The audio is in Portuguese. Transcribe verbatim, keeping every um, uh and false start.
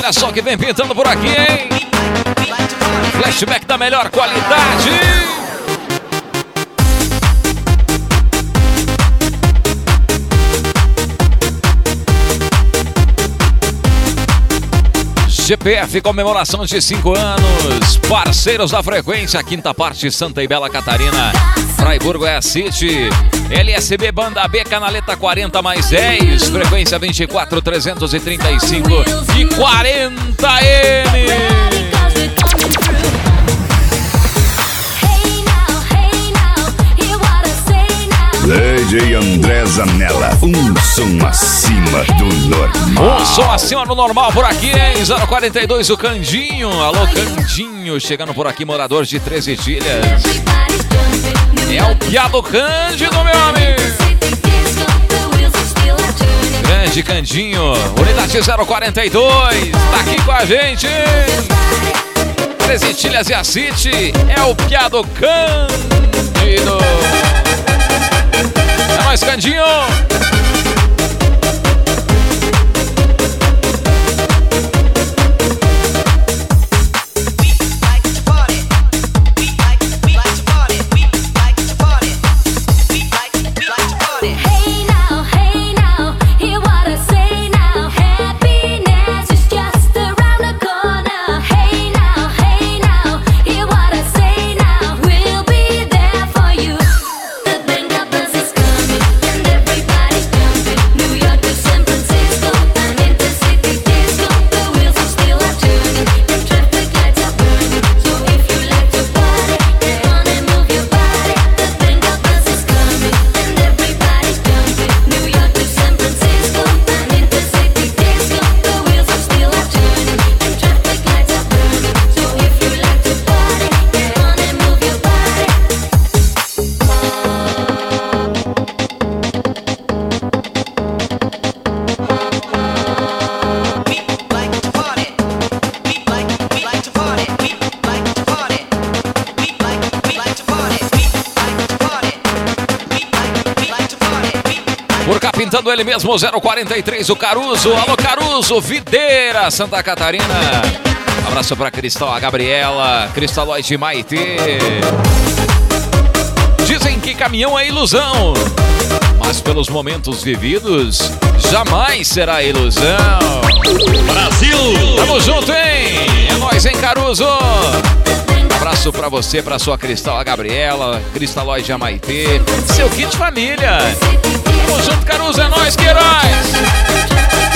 Olha só que vem pintando por aqui, hein? Flashback da melhor qualidade. G P F, comemoração de cinco anos. Parceiros da frequência, Quinta Parte, Santa e Bela Catarina. Fraiburgo é a City. L S B Banda B, Canaleta quarenta mais dez. Frequência vinte e quatro, trezentos e trinta e cinco e quarenta N. D J André Zanella, um som acima do normal. Um som acima do normal por aqui, hein? zero quarenta e dois, o Candinho. Alô, Candinho, chegando por aqui, morador de Três Itilhas. É o Piado Cândido, meu amigo. Grande Candinho, unidade zero quarenta e dois, tá aqui com a gente. Três Itilhas e a City, é o Piado Cândido. É nóis, Candinho! Pintando ele mesmo, zero quarenta e três, o Caruso. Alô, Caruso, Videira, Santa Catarina. Abraço pra Cristal, a Gabriela, Cristalóide Maitê. Dizem que caminhão é ilusão, mas pelos momentos vividos, jamais será ilusão. Brasil! Tamo junto, hein? É nóis, hein, Caruso? Abraço pra você, pra sua Cristal, a Gabriela, Cristalóide Maitê, seu kit família. Tamo junto, Caruso, é nóis, Queiroz!